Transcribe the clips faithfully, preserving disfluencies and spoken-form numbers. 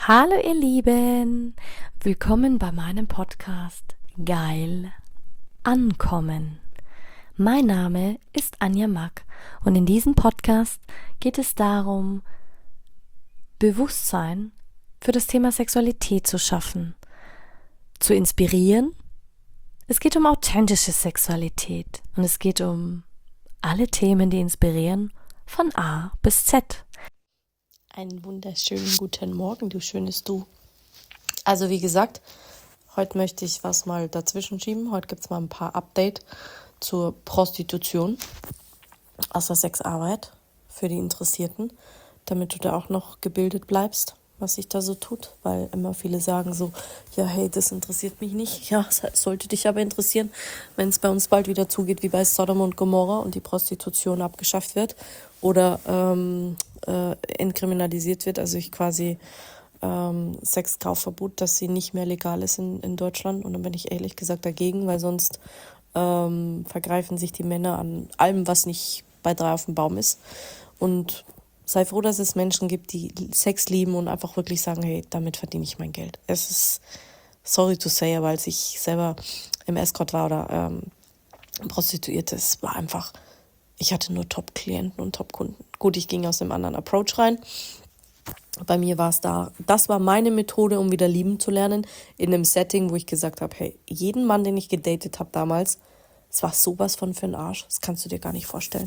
Hallo ihr Lieben, willkommen bei meinem Podcast Geil Ankommen. Mein Name ist Anja Mack und in diesem Podcast geht es darum, Bewusstsein für das Thema Sexualität zu schaffen, zu inspirieren. Es geht um authentische Sexualität und es geht um alle Themen, die inspirieren, von A bis Z. Einen wunderschönen guten Morgen, du schönes Du. Also wie gesagt, heute möchte ich was mal dazwischen schieben. Heute gibt es mal ein paar Updates zur Prostitution aus der Sexarbeit für die Interessierten, damit du da auch noch gebildet bleibst, was sich da so tut. Weil immer viele sagen so, ja hey, das interessiert mich nicht. Ja, es sollte dich aber interessieren, wenn es bei uns bald wieder zugeht wie bei Sodom und Gomorra und die Prostitution abgeschafft wird oder ähm, äh, entkriminalisiert wird, also ich quasi ähm, Sexkaufverbot, dass sie nicht mehr legal ist in, in Deutschland. Und dann bin ich ehrlich gesagt dagegen, weil sonst ähm, vergreifen sich die Männer an allem, was nicht bei drei auf dem Baum ist. Und sei froh, dass es Menschen gibt, die Sex lieben und einfach wirklich sagen, hey, damit verdiene ich mein Geld. Es ist, sorry to say, aber als ich selber im Escort war oder ähm, Prostituierte, es war einfach, ich hatte nur Top-Klienten und Top-Kunden. Gut, ich ging aus einem anderen Approach rein. Bei mir war es da, das war meine Methode, um wieder lieben zu lernen, in einem Setting, wo ich gesagt habe, hey, jeden Mann, den ich gedatet habe damals, es war sowas von für den Arsch, das kannst du dir gar nicht vorstellen.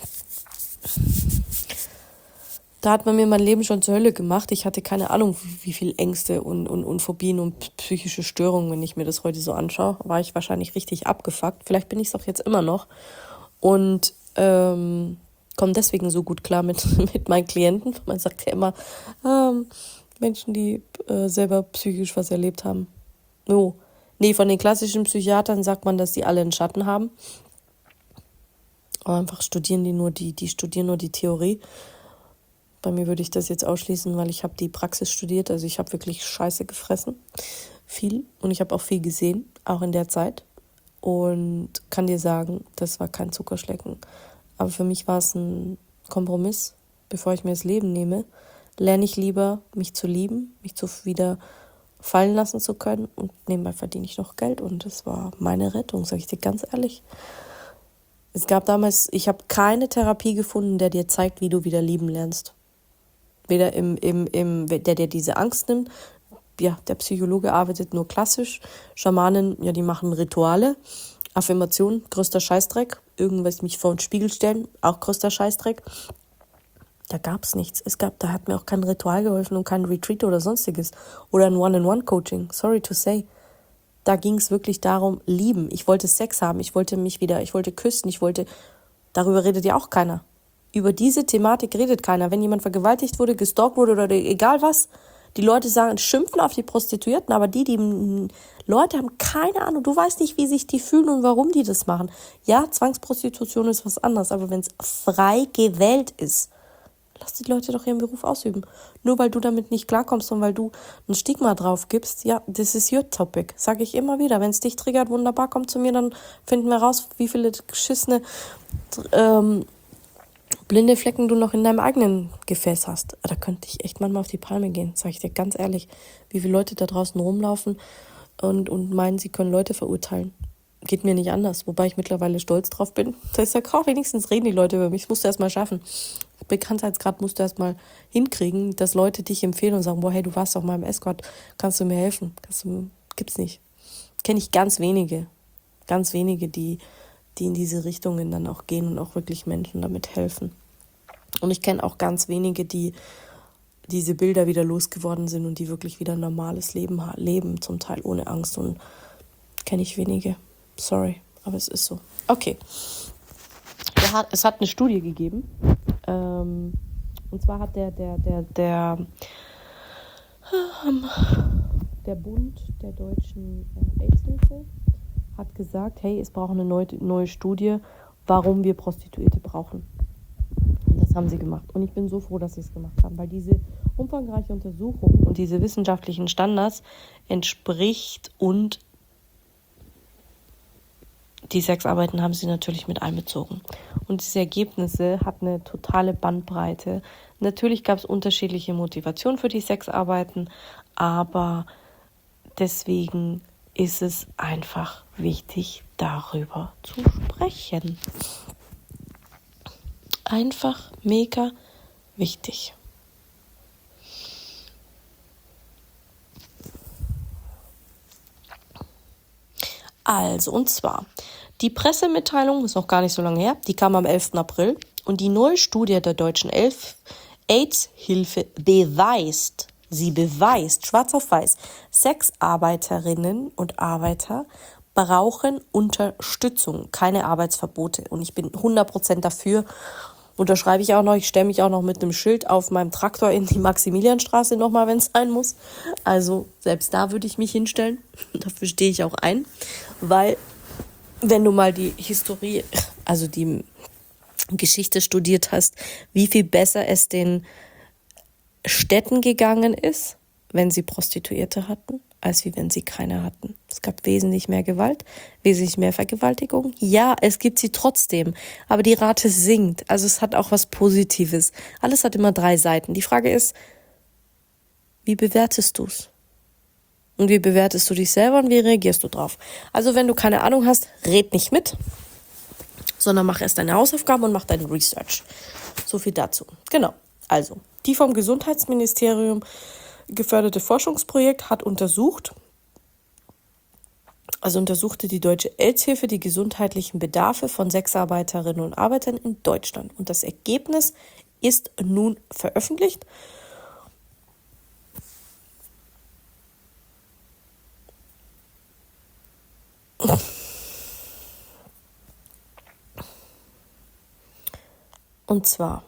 Da hat man mir mein Leben schon zur Hölle gemacht. Ich hatte keine Ahnung, wie viel Ängste und, und, und Phobien und psychische Störungen, wenn ich mir das heute so anschaue, war ich wahrscheinlich richtig abgefuckt. Vielleicht bin ich es auch jetzt immer noch. Und ähm, komme deswegen so gut klar mit, mit meinen Klienten. Man sagt ja immer, ähm, Menschen, die äh, selber psychisch was erlebt haben. No. Nee, von den klassischen Psychiatern sagt man, dass die alle einen Schatten haben. Aber einfach studieren die nur die, die studieren nur die Theorie. Bei mir würde ich das jetzt ausschließen, weil ich habe die Praxis studiert. Also ich habe wirklich Scheiße gefressen. Viel. Und ich habe auch viel gesehen, auch in der Zeit. Und kann dir sagen, das war kein Zuckerschlecken. Aber für mich war es ein Kompromiss. Bevor ich mir das Leben nehme, lerne ich lieber, mich zu lieben, mich zu wieder fallen lassen zu können. Und nebenbei verdiene ich noch Geld. Und das war meine Rettung, sage ich dir ganz ehrlich. Es gab damals, ich habe keine Therapie gefunden, der dir zeigt, wie du wieder lieben lernst. Weder im, im, im, der dir diese Angst nimmt. Ja, der Psychologe arbeitet nur klassisch. Schamanen, ja, die machen Rituale. Affirmation, größter Scheißdreck. Irgendwas mich vor den Spiegel stellen, auch größter Scheißdreck. Da gab es nichts. Es gab, da hat mir auch kein Ritual geholfen und kein Retreat oder sonstiges. Oder ein One-on-One-Coaching. Sorry to say. Da ging es wirklich darum, lieben. Ich wollte Sex haben, ich wollte mich wieder, ich wollte küssen, ich wollte, darüber redet ja auch keiner. Über diese Thematik redet keiner. Wenn jemand vergewaltigt wurde, gestalkt wurde oder egal was, die Leute sagen, schimpfen auf die Prostituierten, aber die, die Leute haben keine Ahnung. Du weißt nicht, wie sich die fühlen und warum die das machen. Ja, Zwangsprostitution ist was anderes, aber wenn es frei gewählt ist, lass die Leute doch ihren Beruf ausüben. Nur weil du damit nicht klarkommst und weil du ein Stigma drauf gibst, ja, this is your topic. Sage ich immer wieder. Wenn es dich triggert, wunderbar, komm zu mir, dann finden wir raus, wie viele geschissene ähm, blinde Flecken du noch in deinem eigenen Gefäß hast. Da könnte ich echt manchmal auf die Palme gehen, sage ich dir ganz ehrlich. Wie viele Leute da draußen rumlaufen und, und meinen, sie können Leute verurteilen. Geht mir nicht anders, wobei ich mittlerweile stolz drauf bin. Da ist ja auch wenigstens reden die Leute über mich. Das musst du erst mal schaffen. Bekanntheitsgrad musst du erst mal hinkriegen, dass Leute dich empfehlen und sagen, boah, hey, du warst doch mal im Escort, kannst du mir helfen? Kannst du, gibt's nicht. Kenne ich ganz wenige, ganz wenige, die, die in diese Richtungen dann auch gehen und auch wirklich Menschen damit helfen. Und ich kenne auch ganz wenige, die diese Bilder wieder losgeworden sind und die wirklich wieder ein normales Leben leben, zum Teil ohne Angst. Und kenne ich wenige. Sorry, aber es ist so. Okay. Es hat eine Studie gegeben. Ähm, und zwar hat der, der, der, der, ähm, der Bund der deutschen äh, AIDS-Hilfe hat gesagt, hey, es braucht eine neue, neue Studie, warum wir Prostituierte brauchen. Und das haben sie gemacht. Und ich bin so froh, dass sie es gemacht haben, weil diese umfangreiche Untersuchung und diese wissenschaftlichen Standards entspricht und die Sexarbeiten haben sie natürlich mit einbezogen. Und diese Ergebnisse hat eine totale Bandbreite Natürlich gab es unterschiedliche Motivationen für die Sexarbeiten, aber deswegen ist es einfach wichtig, darüber zu sprechen. Einfach mega wichtig. Also, und zwar, die Pressemitteilung ist noch gar nicht so lange her, die kam am elften April und die neue Studie der Deutschen AIDS-Hilfe beweist, sie beweist, schwarz auf weiß, Sexarbeiterinnen und Arbeiter brauchen Unterstützung, keine Arbeitsverbote. Und ich bin hundert Prozent dafür, unterschreibe ich auch noch, ich stelle mich auch noch mit einem Schild auf meinem Traktor in die Maximilianstraße nochmal, wenn es sein muss. Also selbst da würde ich mich hinstellen, dafür stehe ich auch ein, weil wenn du mal die Historie, also die Geschichte studiert hast, wie viel besser es den Städten gegangen ist, wenn sie Prostituierte hatten, als wie wenn sie keine hatten. Es gab wesentlich mehr Gewalt, wesentlich mehr Vergewaltigung. Ja, es gibt sie trotzdem, aber die Rate sinkt. Also es hat auch was Positives. Alles hat immer drei Seiten. Die Frage ist, wie bewertest du es? Und wie bewertest du dich selber und wie reagierst du drauf? Also wenn du keine Ahnung hast, red nicht mit, sondern mach erst deine Hausaufgaben und mach deine Research. So viel dazu. Genau. Also, die vom Gesundheitsministerium geförderte Forschungsprojekt hat untersucht, also untersuchte die Deutsche AIDS-Hilfe die gesundheitlichen Bedarfe von Sexarbeiterinnen und Arbeitern in Deutschland. Und das Ergebnis ist nun veröffentlicht. Und zwar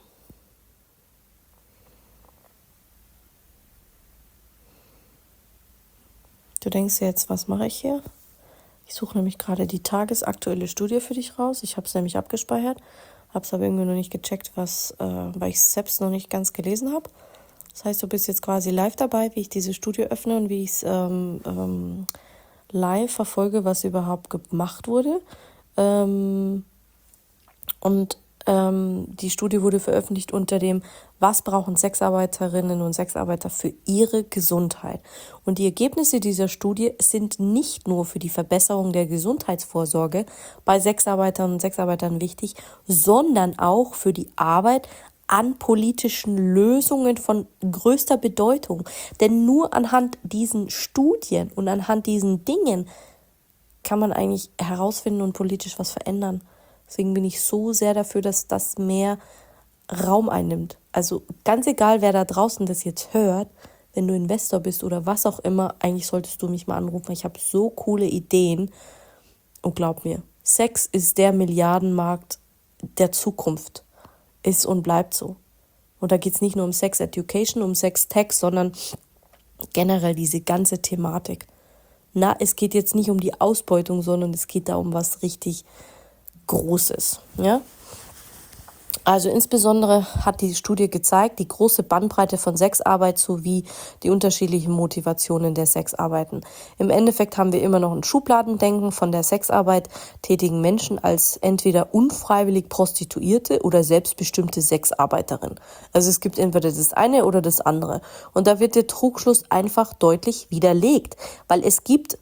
du denkst jetzt, was mache ich hier? Ich suche nämlich gerade die tagesaktuelle Studie für dich raus. Ich habe es nämlich abgespeichert, habe es aber irgendwie noch nicht gecheckt, was, äh, weil ich es selbst noch nicht ganz gelesen habe. Das heißt, du bist jetzt quasi live dabei, wie ich diese Studie öffne und wie ich es ähm, ähm, live verfolge, was überhaupt gemacht wurde. Ähm, und ähm, die Studie wurde veröffentlicht unter dem, was brauchen Sexarbeiterinnen und Sexarbeiter für ihre Gesundheit. Und die Ergebnisse dieser Studie sind nicht nur für die Verbesserung der Gesundheitsvorsorge bei Sexarbeitern und Sexarbeitern wichtig, sondern auch für die Arbeit an politischen Lösungen von größter Bedeutung. Denn nur anhand diesen Studien und anhand diesen Dingen kann man eigentlich herausfinden und politisch was verändern. Deswegen bin ich so sehr dafür, dass das mehr Raum einnimmt. Also ganz egal, wer da draußen das jetzt hört, wenn du Investor bist oder was auch immer, eigentlich solltest du mich mal anrufen. Ich habe so coole Ideen. Und glaub mir, Sex ist der Milliardenmarkt der Zukunft. Ist und bleibt so. Und da geht es nicht nur um Sex Education, um Sex Tech, sondern generell diese ganze Thematik. Na, es geht jetzt nicht um die Ausbeutung, sondern es geht da um was richtig Großes, ja. Also insbesondere hat die Studie gezeigt, die große Bandbreite von Sexarbeit sowie die unterschiedlichen Motivationen der Sexarbeiten. Im Endeffekt haben wir immer noch ein Schubladendenken von der Sexarbeit tätigen Menschen als entweder unfreiwillig Prostituierte oder selbstbestimmte Sexarbeiterin. Also es gibt entweder das eine oder das andere. Und da wird der Trugschluss einfach deutlich widerlegt, weil es gibt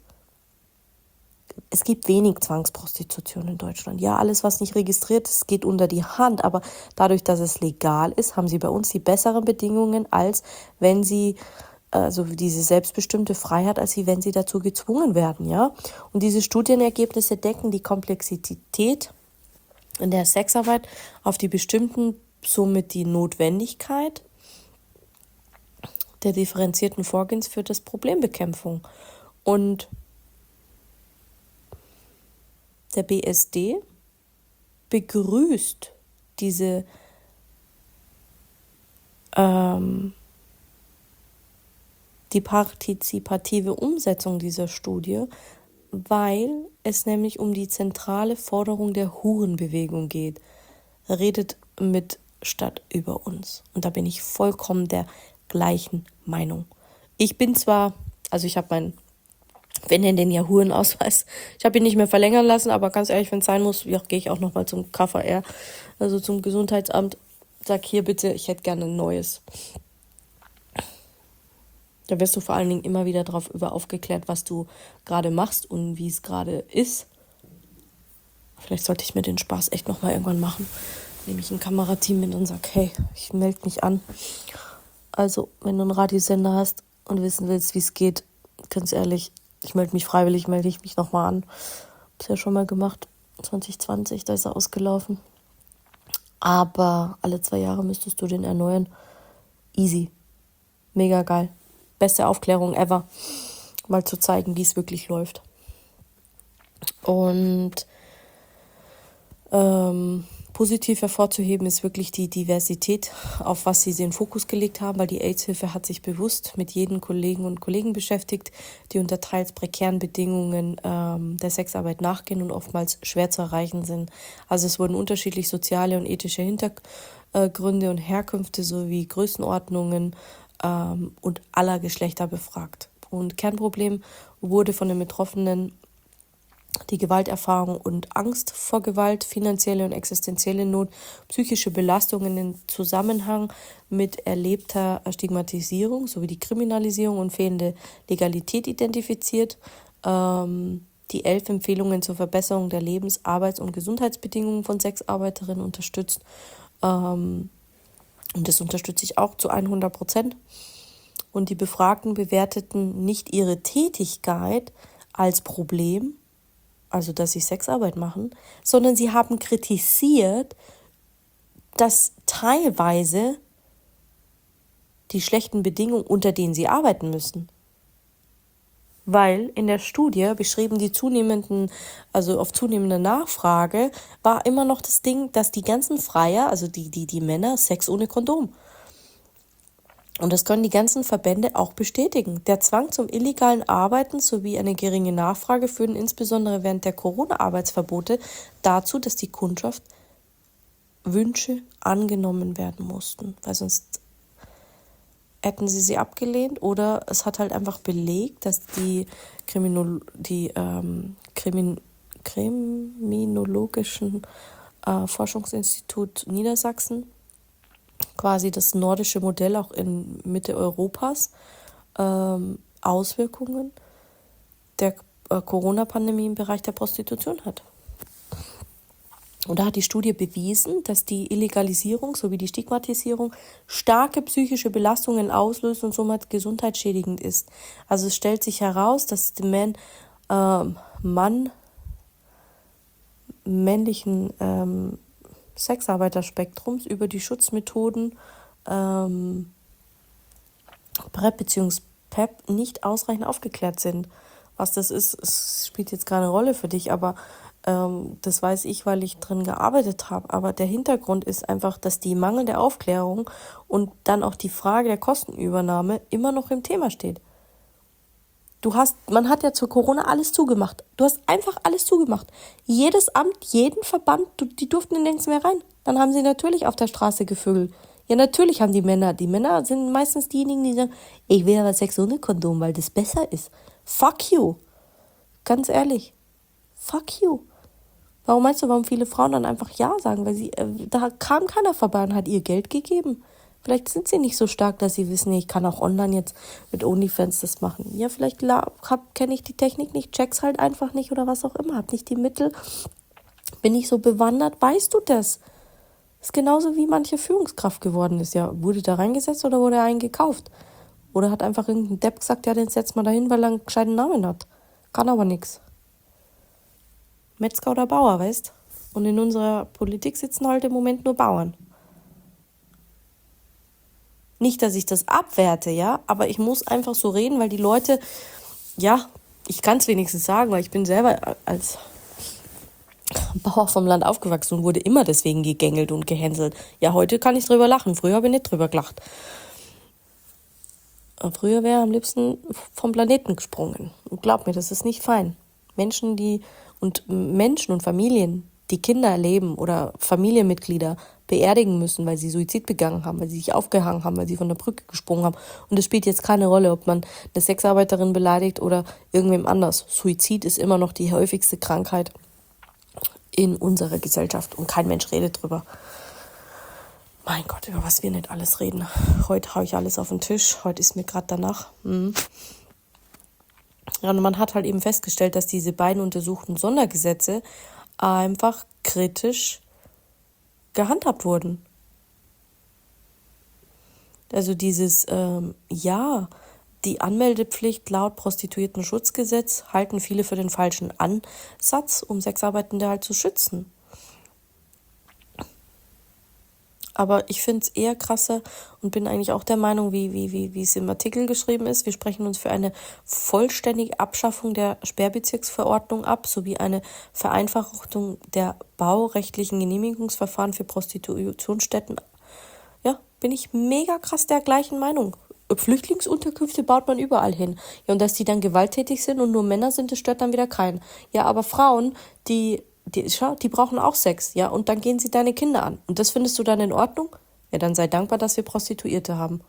Es gibt wenig Zwangsprostitution in Deutschland. Ja, alles, was nicht registriert ist, geht unter die Hand. Aber dadurch, dass es legal ist, haben sie bei uns die besseren Bedingungen, als wenn sie, also diese selbstbestimmte Freiheit, als sie, wenn sie dazu gezwungen werden. Ja? Und diese Studienergebnisse decken die Komplexität in der Sexarbeit auf die bestimmten, somit die Notwendigkeit der differenzierten Vorgehens für das Problembekämpfung. Und der B S D begrüßt diese ähm, die partizipative Umsetzung dieser Studie, weil es nämlich um die zentrale Forderung der Hurenbewegung geht. Redet mit statt über uns. Und da bin ich vollkommen der gleichen Meinung. Ich bin zwar, also ich habe mein Wir nennen den ja Hurenausweis. Ich habe ihn nicht mehr verlängern lassen, aber ganz ehrlich, wenn es sein muss, ja, gehe ich auch nochmal zum K V R, also zum Gesundheitsamt. sag hier bitte, ich hätte gerne ein neues. Da wirst du vor allen Dingen immer wieder darauf über aufgeklärt, was du gerade machst und wie es gerade ist. Vielleicht sollte ich mir den Spaß echt nochmal irgendwann machen. Nehme ich ein Kamerateam mit und sage, hey, ich melde mich an. Also, wenn du einen Radiosender hast und wissen willst, wie es geht, ganz ehrlich, ich melde mich freiwillig, melde ich mich nochmal an. Hab's ja schon mal gemacht, zwanzig zwanzig, da ist er ausgelaufen. Aber alle zwei Jahre müsstest du den erneuern. Easy. Mega geil. Beste Aufklärung ever. Mal zu zeigen, wie es wirklich läuft. Und ähm, positiv hervorzuheben ist wirklich die Diversität, auf was sie den Fokus gelegt haben, weil die AIDS-Hilfe hat sich bewusst mit jedem Kollegen und Kollegen beschäftigt, die unter teils prekären Bedingungen ähm, der Sexarbeit nachgehen und oftmals schwer zu erreichen sind. Also es wurden unterschiedlich soziale und ethische Hintergründe und Herkünfte sowie Größenordnungen ähm, und aller Geschlechter befragt. Und Kernproblem wurde von den Betroffenen die Gewalterfahrung und Angst vor Gewalt, finanzielle und existenzielle Not, psychische Belastungen im Zusammenhang mit erlebter Stigmatisierung sowie die Kriminalisierung und fehlende Legalität identifiziert. Ähm, die elf Empfehlungen zur Verbesserung der Lebens-, Arbeits- und Gesundheitsbedingungen von Sexarbeiterinnen unterstützt. Ähm, und das unterstütze ich auch zu hundert Prozent. Und die Befragten bewerteten nicht ihre Tätigkeit als Problem, also dass sie Sexarbeit machen, sondern sie haben kritisiert, dass teilweise die schlechten Bedingungen, unter denen sie arbeiten müssen. Weil in der Studie beschrieben die zunehmenden, also auf zunehmende Nachfrage, war immer noch das Ding, dass die ganzen Freier, also die, die, die Männer, Sex ohne Kondom. Und das können die ganzen Verbände auch bestätigen. Der Zwang zum illegalen Arbeiten sowie eine geringe Nachfrage führen insbesondere während der Corona-Arbeitsverbote dazu, dass die Kundschaft Wünsche angenommen werden mussten. Weil sonst hätten sie sie abgelehnt oder es hat halt einfach belegt, dass die, Kriminolo- die ähm, Krimin- Kriminologischen äh, Forschungsinstitut Niedersachsen, quasi das nordische Modell auch in Mitte Europas, ähm, Auswirkungen der äh, Corona-Pandemie im Bereich der Prostitution hat. Und da hat die Studie bewiesen, dass die Illegalisierung sowie die Stigmatisierung starke psychische Belastungen auslöst und somit gesundheitsschädigend ist. Also es stellt sich heraus, dass der Man, äh, Mann männlichen ähm, Sexarbeiterspektrums über die Schutzmethoden ähm, PrEP bzw. P E P nicht ausreichend aufgeklärt sind. Was das ist, es spielt jetzt keine Rolle für dich, aber ähm, das weiß ich, weil ich drin gearbeitet habe. Aber der Hintergrund ist einfach, dass die mangelnde Aufklärung und dann auch die Frage der Kostenübernahme immer noch im Thema steht. Du hast, man hat ja zu Corona alles zugemacht. Du hast einfach alles zugemacht. Jedes Amt, jeden Verband, die durften nirgends mehr rein. Dann haben sie natürlich auf der Straße gevögelt. Ja, natürlich haben die Männer, die Männer sind meistens diejenigen, die sagen, ich will aber Sex ohne Kondom, weil das besser ist. Fuck you. Ganz ehrlich. Fuck you. Warum meinst du, warum viele Frauen dann einfach Ja sagen? Weil sie, äh, da kam keiner vorbei und hat ihr Geld gegeben. Vielleicht sind sie nicht so stark, dass sie wissen, ich kann auch online jetzt mit OnlyFans das machen. Ja, vielleicht kenne ich die Technik nicht, check's halt einfach nicht oder was auch immer. Hab nicht die Mittel, bin nicht so bewandert. Weißt du das? Ist genauso wie manche Führungskraft geworden ist. Ja, wurde da reingesetzt oder wurde er einen gekauft? Oder hat einfach irgendein Depp gesagt, ja, den setzt mal dahin, weil er einen gescheiten Namen hat. Kann aber nix. Metzger oder Bauer, weißt? Und in unserer Politik sitzen halt im Moment nur Bauern. Nicht, dass ich das abwerte, ja, aber ich muss einfach so reden, weil die Leute, ja, ich kann es wenigstens sagen, weil ich bin selber als Bauer vom Land aufgewachsen und wurde immer deswegen gegängelt und gehänselt. Ja, heute kann ich drüber lachen, früher habe ich nicht drüber gelacht. Früher wäre am liebsten vom Planeten gesprungen. Und glaub mir, das ist nicht fein. Menschen, die und Menschen und Familien, die Kinder erleben oder Familienmitglieder beerdigen müssen, weil sie Suizid begangen haben, weil sie sich aufgehangen haben, weil sie von der Brücke gesprungen haben. Und es spielt jetzt keine Rolle, ob man eine Sexarbeiterin beleidigt oder irgendwem anders. Suizid ist immer noch die häufigste Krankheit in unserer Gesellschaft und kein Mensch redet drüber. Mein Gott, über was wir nicht alles reden. Heute haue ich alles auf den Tisch. Heute ist mir gerade danach. Mhm. Ja, und man hat halt eben festgestellt, dass diese beiden untersuchten Sondergesetze einfach kritisch gehandhabt wurden. Also dieses, ähm, ja, die Anmeldepflicht laut Prostituierten-Schutzgesetz halten viele für den falschen Ansatz, um Sexarbeitende halt zu schützen. Aber ich finde es eher krasser und bin eigentlich auch der Meinung, wie, wie, wie, wie es im Artikel geschrieben ist. Wir sprechen uns für eine vollständige Abschaffung der Sperrbezirksverordnung ab, sowie eine Vereinfachung der baurechtlichen Genehmigungsverfahren für Prostitutionsstätten. Ja, bin ich mega krass der gleichen Meinung. Flüchtlingsunterkünfte baut man überall hin. Ja, und dass die dann gewalttätig sind und nur Männer sind, das stört dann wieder keinen. Ja, aber Frauen, die Die, schau, die brauchen auch Sex, ja, und dann gehen sie deine Kinder an. Und das findest du dann in Ordnung? Ja, dann sei dankbar, dass wir Prostituierte haben.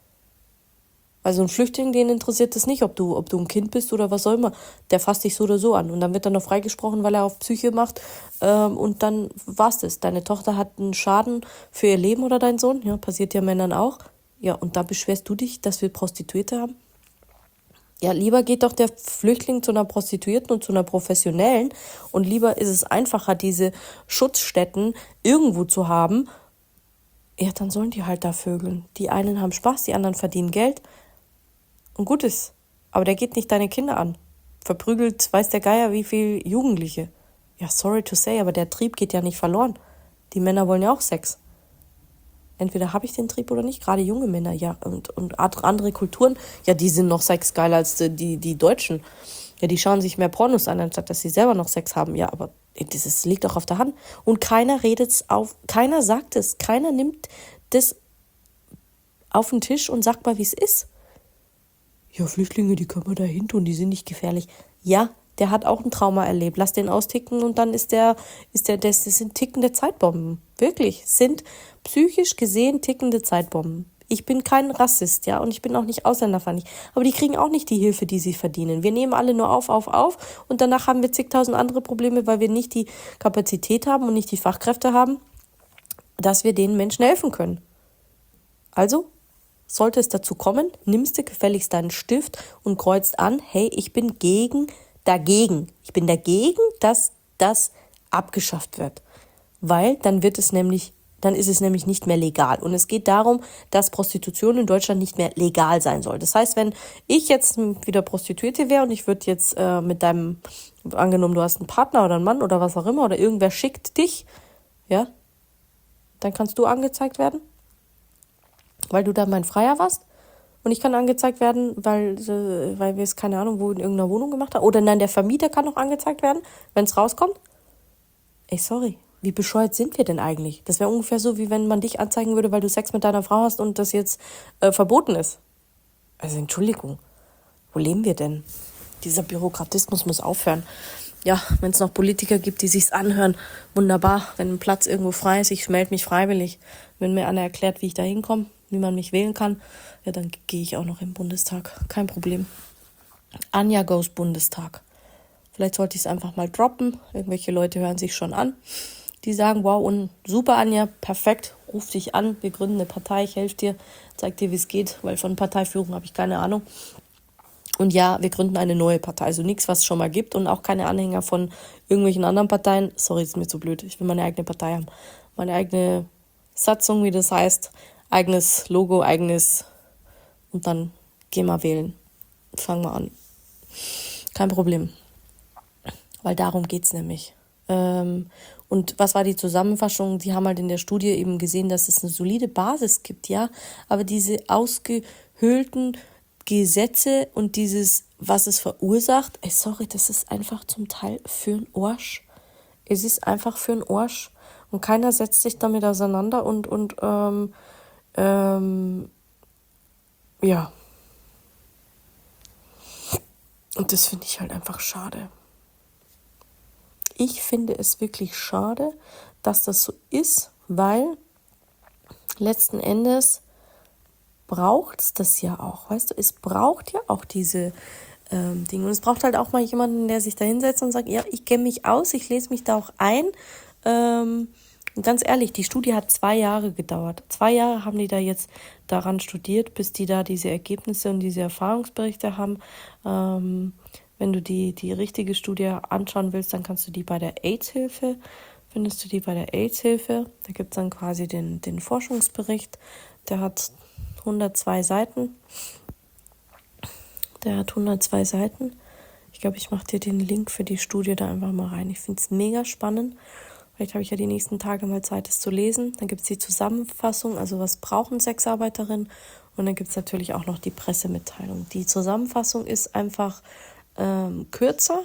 Also ein Flüchtling, den interessiert es nicht, ob du, ob du ein Kind bist oder was auch immer. Der fasst dich so oder so an. Und dann wird er noch freigesprochen, weil er auf Psyche macht. Ähm, und dann war's das. Deine Tochter hat einen Schaden für ihr Leben oder dein Sohn. Ja, passiert ja Männern auch. Ja, und da beschwerst du dich, dass wir Prostituierte haben? Ja, lieber geht doch der Flüchtling zu einer Prostituierten und zu einer Professionellen und lieber ist es einfacher, diese Schutzstätten irgendwo zu haben. Ja, dann sollen die halt da vögeln. Die einen haben Spaß, die anderen verdienen Geld und gut ist. Aber der geht nicht deine Kinder an. Verprügelt weiß der Geier wie viel Jugendliche. Ja, sorry to say, aber der Trieb geht ja nicht verloren. Die Männer wollen ja auch Sex. Entweder habe ich den Trieb oder nicht, gerade junge Männer, ja, und, und andere Kulturen, ja, die sind noch sexgeiler als die, die Deutschen. Ja, die schauen sich mehr Pornos an, anstatt dass sie selber noch Sex haben. Ja, aber das ist, liegt doch auf der Hand. Und keiner redet es auf, keiner sagt es, keiner nimmt das auf den Tisch und sagt mal, wie es ist. Ja, Flüchtlinge, die können wir da hin tun, die sind nicht gefährlich. Ja, der hat auch ein Trauma erlebt. Lass den austicken und dann ist der, ist der, das, das sind tickende Zeitbomben. Wirklich, sind psychisch gesehen tickende Zeitbomben. Ich bin kein Rassist, ja, und ich bin auch nicht ausländerfeindlich. Aber die kriegen auch nicht die Hilfe, die sie verdienen. Wir nehmen alle nur auf, auf, auf und danach haben wir zigtausend andere Probleme, weil wir nicht die Kapazität haben und nicht die Fachkräfte haben, dass wir den Menschen helfen können. Also, sollte es dazu kommen, nimmst du gefälligst deinen Stift und kreuzt an, hey, ich bin gegen Dagegen. Ich bin dagegen, dass das abgeschafft wird. Weil dann wird es nämlich, dann ist es nämlich nicht mehr legal. Und es geht darum, dass Prostitution in Deutschland nicht mehr legal sein soll. Das heißt, wenn ich jetzt wieder Prostituierte wäre und ich würde jetzt äh, mit deinem, angenommen, du hast einen Partner oder einen Mann oder was auch immer, oder irgendwer schickt dich, ja, dann kannst du angezeigt werden, weil du da mein Freier warst. Und ich kann angezeigt werden, weil, weil wir es, keine Ahnung, wo in irgendeiner Wohnung gemacht haben. Oder nein, der Vermieter kann noch angezeigt werden, wenn es rauskommt. Ey, sorry, wie bescheuert sind wir denn eigentlich? Das wäre ungefähr so, wie wenn man dich anzeigen würde, weil du Sex mit deiner Frau hast und das jetzt äh, verboten ist. Also Entschuldigung, wo leben wir denn? Dieser Bürokratismus muss aufhören. Ja, wenn es noch Politiker gibt, die sich's anhören, wunderbar. Wenn ein Platz irgendwo frei ist, ich melde mich freiwillig. Wenn mir einer erklärt, wie ich da hinkomme, wie man mich wählen kann, ja, dann gehe ich auch noch im Bundestag. Kein Problem. Anja goes Bundestag. Vielleicht sollte ich es einfach mal droppen. Irgendwelche Leute hören sich schon an. Die sagen, wow, und super, Anja, perfekt, ruf dich an, wir gründen eine Partei, ich helfe dir, zeig dir, wie es geht, weil von Parteiführung habe ich keine Ahnung. Und ja, wir gründen eine neue Partei, also nichts, was es schon mal gibt und auch keine Anhänger von irgendwelchen anderen Parteien. Sorry, ist mir zu blöd, ich will meine eigene Partei haben. Meine eigene Satzung, wie das heißt, eigenes Logo, eigenes, und dann geh mal wählen. Fangen wir an. Kein Problem. Weil darum geht's nämlich. Ähm, und was war die Zusammenfassung? Die haben halt in der Studie eben gesehen, dass es eine solide Basis gibt, ja. Aber diese ausgehöhlten Gesetze und dieses, was es verursacht, ey, sorry, das ist einfach zum Teil für einen Arsch. Es ist einfach für einen Arsch. Und keiner setzt sich damit auseinander und, und ähm, ähm, ja. Und das finde ich halt einfach schade. Ich finde es wirklich schade, dass das so ist, weil letzten Endes braucht es das ja auch, weißt du, es braucht ja auch diese ähm, Dinge. Und es braucht halt auch mal jemanden, der sich da hinsetzt und sagt, ja, ich kenne mich aus, ich lese mich da auch ein ähm, Und ganz ehrlich, die Studie hat zwei Jahre gedauert. Zwei Jahre haben die da jetzt daran studiert, bis die da diese Ergebnisse und diese Erfahrungsberichte haben. Ähm, wenn du die, die richtige Studie anschauen willst, dann kannst du die bei der AIDS-Hilfe, findest du die bei der AIDS-Hilfe. Da gibt es dann quasi den, den Forschungsbericht. Der hat hundertzwei Seiten. Der hat hundertzwei Seiten. Ich glaube, ich mache dir den Link für die Studie da einfach mal rein. Ich finde es mega spannend. Vielleicht habe ich ja die nächsten Tage mal Zeit, es zu lesen. Dann gibt es die Zusammenfassung, also was brauchen Sexarbeiterinnen? Und dann gibt es natürlich auch noch die Pressemitteilung. Die Zusammenfassung ist einfach ähm, kürzer.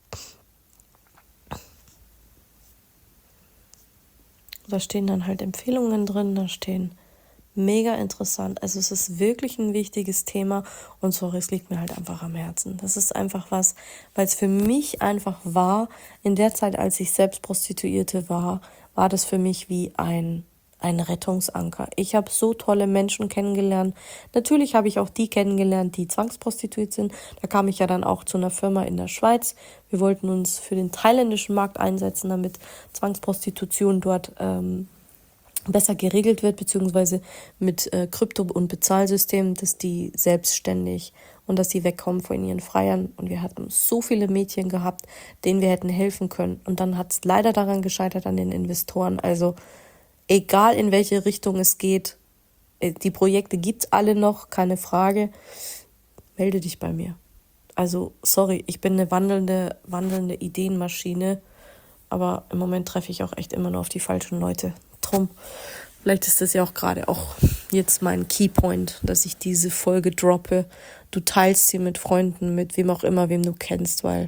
Da stehen dann halt Empfehlungen drin, da stehen mega interessant. Also es ist wirklich ein wichtiges Thema und sorry, es liegt mir halt einfach am Herzen. Das ist einfach was, weil es für mich einfach war, in der Zeit, als ich selbst Prostituierte war, war das für mich wie ein, ein Rettungsanker. Ich habe so tolle Menschen kennengelernt. Natürlich habe ich auch die kennengelernt, die zwangsprostituiert sind. Da kam ich ja dann auch zu einer Firma in der Schweiz. Wir wollten uns für den thailändischen Markt einsetzen, damit Zwangsprostitution dort ähm, besser geregelt wird, beziehungsweise mit äh, Krypto- und Bezahlsystemen, dass die selbstständig und dass sie wegkommen von ihren Freiern. Und wir hatten so viele Mädchen gehabt, denen wir hätten helfen können. Und dann hat es leider daran gescheitert an den Investoren. Also egal in welche Richtung es geht, die Projekte gibt es alle noch, keine Frage. Melde dich bei mir. Also sorry, ich bin eine wandelnde, wandelnde Ideenmaschine, aber im Moment treffe ich auch echt immer nur auf die falschen Leute. Drum, vielleicht ist das ja auch gerade auch jetzt mein Keypoint, dass ich diese Folge droppe. Du teilst sie mit Freunden, mit wem auch immer, wem du kennst, weil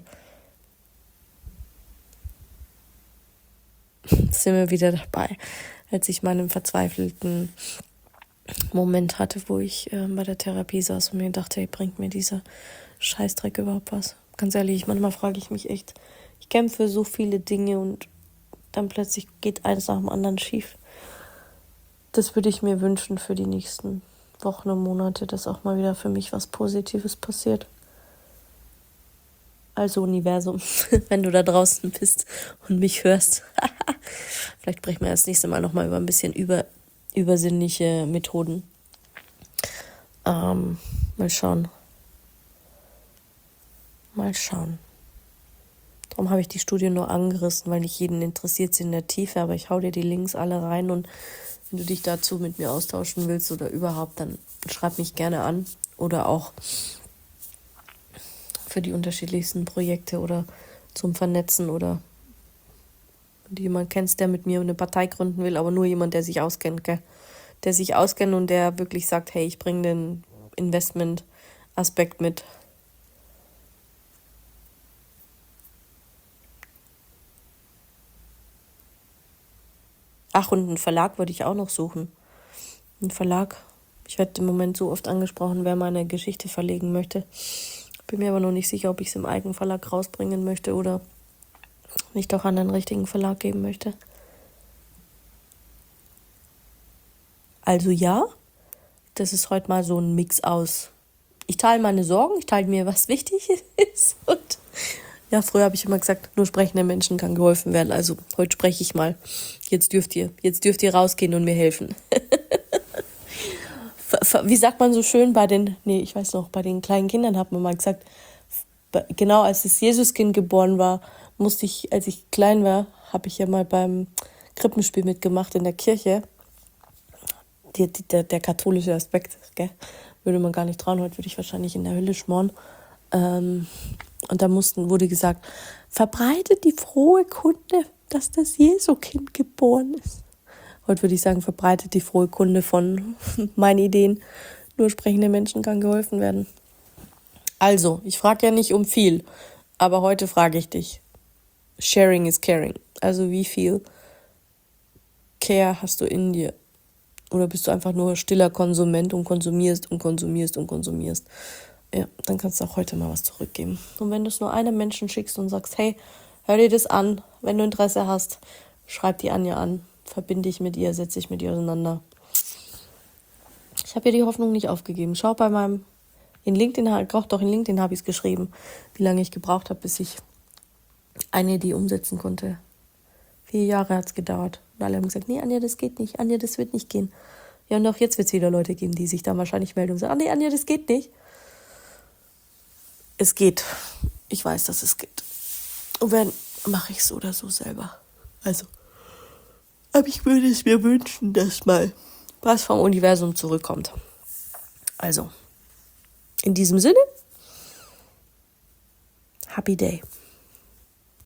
sind wir wieder dabei, als ich meinen verzweifelten Moment hatte, wo ich äh, bei der Therapie saß und mir dachte, hey, bringt mir dieser Scheißdreck überhaupt was? Ganz ehrlich, manchmal frage ich mich echt, ich kämpfe für so viele Dinge und dann plötzlich geht eins nach dem anderen schief. Das würde ich mir wünschen für die nächsten Wochen und Monate, dass auch mal wieder für mich was Positives passiert. Also Universum, wenn du da draußen bist und mich hörst, vielleicht sprechen wir das nächste Mal nochmal über ein bisschen über, übersinnliche Methoden. Ähm, mal schauen. Mal schauen. Darum habe ich die Studie nur angerissen, weil nicht jeden interessiert sie in der Tiefe, aber ich hau dir die Links alle rein und wenn du dich dazu mit mir austauschen willst oder überhaupt, dann schreib mich gerne an oder auch für die unterschiedlichsten Projekte oder zum Vernetzen oder wenn du jemanden kennst, der mit mir eine Partei gründen will, aber nur jemand, der sich auskennt, gell? Der sich auskennt und der wirklich sagt, hey, ich bringe den Investment-Aspekt mit. Ach, und einen Verlag würde ich auch noch suchen. Ein Verlag. Ich werde im Moment so oft angesprochen, wer meine Geschichte verlegen möchte. Bin mir aber noch nicht sicher, ob ich es im eigenen Verlag rausbringen möchte oder nicht doch an den richtigen Verlag geben möchte. Also ja, das ist heute mal so ein Mix aus. Ich teile meine Sorgen, ich teile mir, was wichtig ist. Und ja, früher habe ich immer gesagt, nur sprechenden Menschen kann geholfen werden. Also heute spreche ich mal. Jetzt dürft ihr, jetzt dürft ihr rausgehen und mir helfen. Wie sagt man so schön bei den, nee, ich weiß noch, bei den kleinen Kindern hat man mal gesagt, genau als das Jesuskind geboren war, musste ich, als ich klein war, habe ich ja mal beim Krippenspiel mitgemacht in der Kirche. Die, die, der, der katholische Aspekt, gell? Würde man gar nicht trauen, heute würde ich wahrscheinlich in der Hölle schmoren. Ähm, und da mussten, wurde gesagt, verbreitet die frohe Kunde, dass das Jesuskind geboren ist. Heute würde ich sagen, verbreitet die frohe Kunde von meinen Ideen. Nur sprechende Menschen kann geholfen werden. Also, ich frage ja nicht um viel, aber heute frage ich dich. Sharing is caring. Also wie viel Care hast du in dir? Oder bist du einfach nur stiller Konsument und konsumierst und konsumierst und konsumierst? Ja, dann kannst du auch heute mal was zurückgeben. Und wenn du es nur einem Menschen schickst und sagst, hey, hör dir das an, wenn du Interesse hast, schreib die Anja an, verbinde dich mit ihr, setz dich mit ihr auseinander. Ich habe ihr die Hoffnung nicht aufgegeben. Schau bei meinem, in LinkedIn, doch in LinkedIn habe ich es geschrieben, wie lange ich gebraucht habe, bis ich eine Idee umsetzen konnte. Vier Jahre hat es gedauert. Und alle haben gesagt, nee, Anja, das geht nicht. Anja, das wird nicht gehen. Ja, und auch jetzt wird es wieder Leute geben, die sich da wahrscheinlich melden und sagen, ah, nee, Anja, das geht nicht. Es geht. Ich weiß, dass es geht. Und wenn, mache ich es so oder so selber. Also, aber ich würde es mir wünschen, dass mal was vom Universum zurückkommt. Also, in diesem Sinne, Happy Day.